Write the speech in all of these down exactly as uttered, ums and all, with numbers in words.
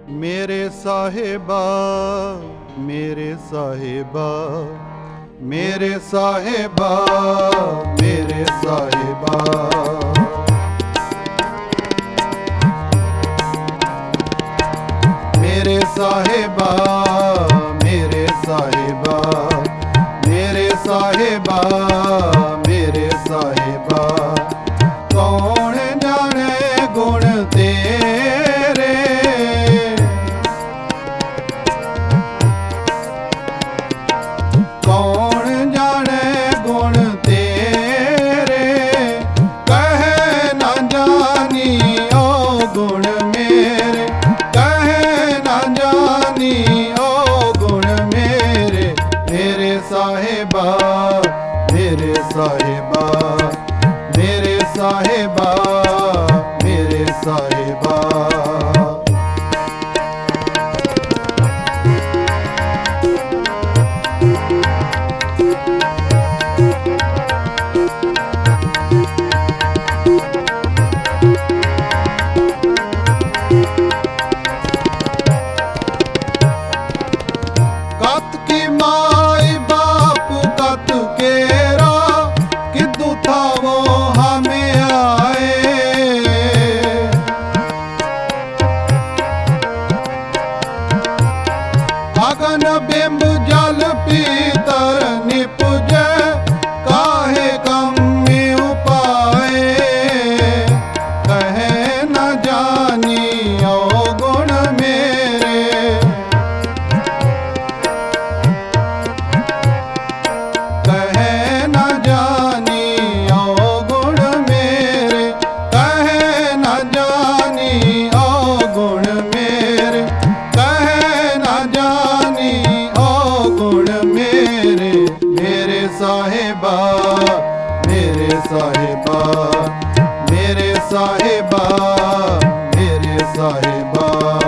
ਮੇਰੇ ਸਾਹਿਬਾ ਮੇਰੇ ਸਾਹਿਬਾ ਮੇਰੇ ਸਾਹਿਬਾ ਮੇਰੇ ਸਾਹਿਬਾ ਮੇਰੇ ਸਾਹਿਬਾ ਮੇਰੇ ਸਾਹਿਬਾ ਮੇਰੇ ਸਾਹਿਬਾ ਮੇਰੇ ਸਾਹਿਬਾ ਕੌਣ ਜਾਣੇ ਗੁਣ ਤੇਰੇ ਕੌਣ ਜਾਣੇ ਗੁਣ ਤੇਰੇ ਕਹਿ ਨਾ ਜਾਣੀ ਓ ਗੁਣ ਮੇਰੇ ਕਹਿ ਨਾ ਜਾਣੀ ਓ ਗੁਣ ਮੇਰੇ ਮੇਰੇ ਸਾਹਿਬਾ ਮੇਰੇ ਸਾਹਿਬਾ ਮੇਰੇ ਸਾਹਿਬਾ ਮੇਰੇ ਸਾਹਿਬਾ कत की माई बाप कत केरा किदू था वो हमें आए अगन बिंब जल पीतर निपुजे काहे कम में उपाए कहे न जानी ओ गुण मेरे कहे न जानी ओ गुण मेरे कहे न जानी ओ गुण मेरे कहे न जानी ओ गुण मेरे मेरे साहिबा मेरे साहिबा मेरे साहिबा मेरे साहिबा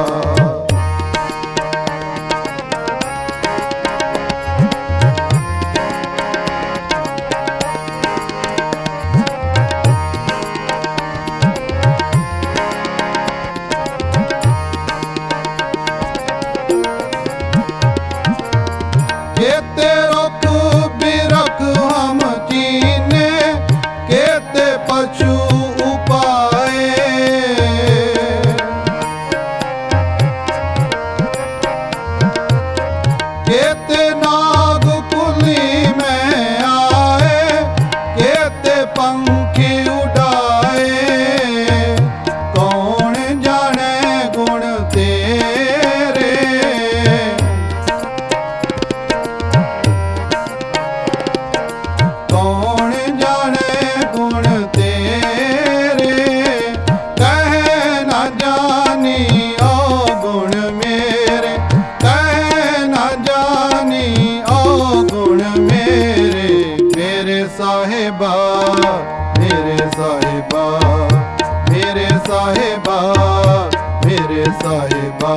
केते रुख बिरख हम चीने केते पशु उपाए केते नाग कुली में आए केते पंखी उड़ाए कौन जाने गुण तेरे कौन जाने गुण तेरे कहे न जानी ओ गुण मेरे कहे न जानी ओ गुण मेरे मेरे साहिबा मेरे साहिबा मेरे साहिबा मेरे साहिबा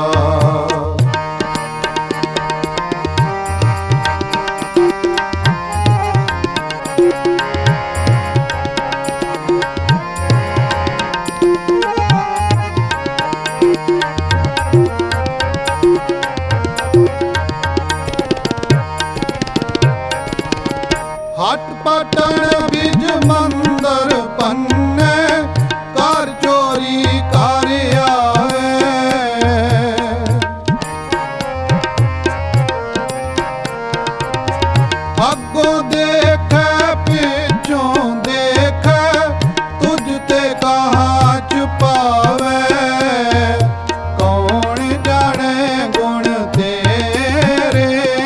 हट पटन बिज मंदर पन्ने कर चोरी कर आए अगों देखे पिछों देखे तुझ ते कहाँ छुपावे कौन जाने गुण तेरे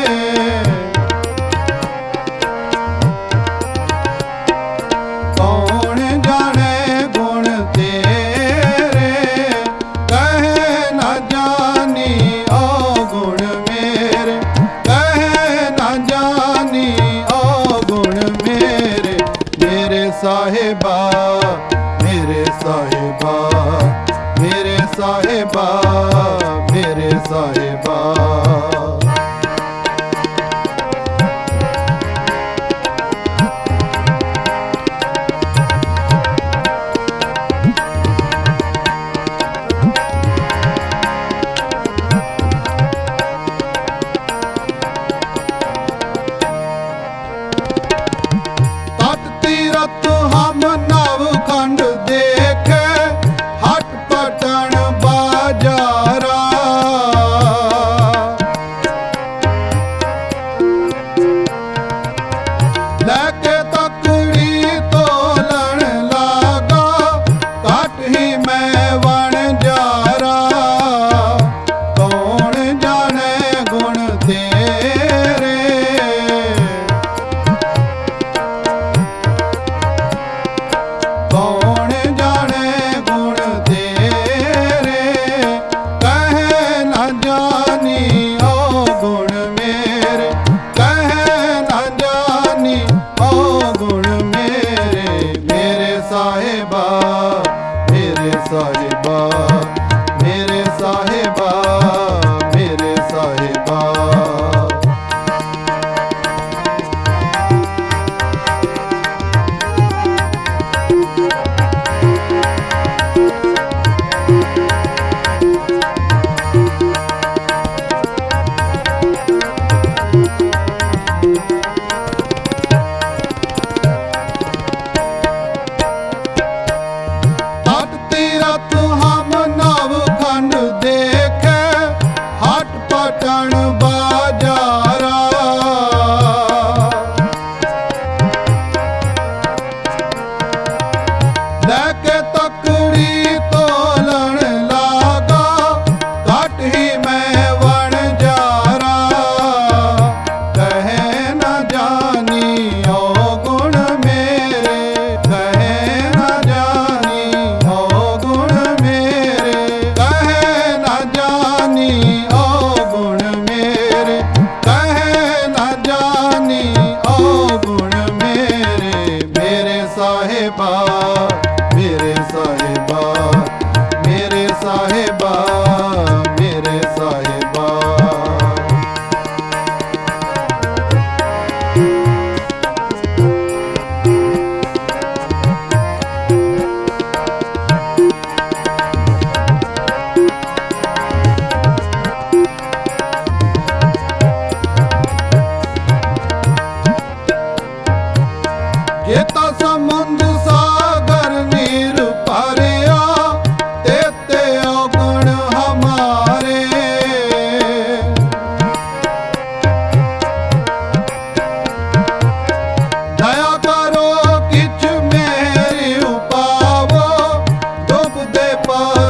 कौन जाने गुण तेरे कहे न जानी ओ गुण मेरे कहे न जानी ओ गुण मेरे मेरे साहिबा मेरे साहिबा मेरे साहिबा मेरे साहिबा ਹੀ ਮੈਂ ਵਣਜਾਰਾ, ਕੌਣ ਜਾਣੇ ਗੁਣ ਤੇਰੇ। ਕੌਣ ਜਾਣੇ ਗੁਣ ਤੇਰੇ, ਕਹਿ ਨਾ ਜਾਣੀ ਓ ਗੁਣ ਮੇਰੇ, ਕਹਿ ਨਾ ਜਾਣੀ ਓ ਗੁਣ ਮੇਰੇ। ਮੇਰੇ ਸਾਹਿਬਾ, ਮੇਰੇ ਸਾਹਿਬਾ, ਮੇਰੇ ਸਾਹਿਬਾ, ਮੇਰੇ ਸਾਹਿਬਾ। हट तीरथ हम नवखंड देखे, हट पटन बाजारा। लेके तकड़ी तोलन लागा, घट ही मैं वणजारा। कहे न जानी ओ गुण मेरे, कहे न जानी ओ गुण मेरे, कहे न जानी ओ गुण मेरे, कहे न जानी ओ गुण मेरे। मेरे साहिबा, मेरे साहिबा, मेरे साहिबा, मेरे साहिबा। जेता समुंद सागर नीर भरिया, तेते अवगुण हमारे। दया करो किछ मेरी उपावो, डूबदे पर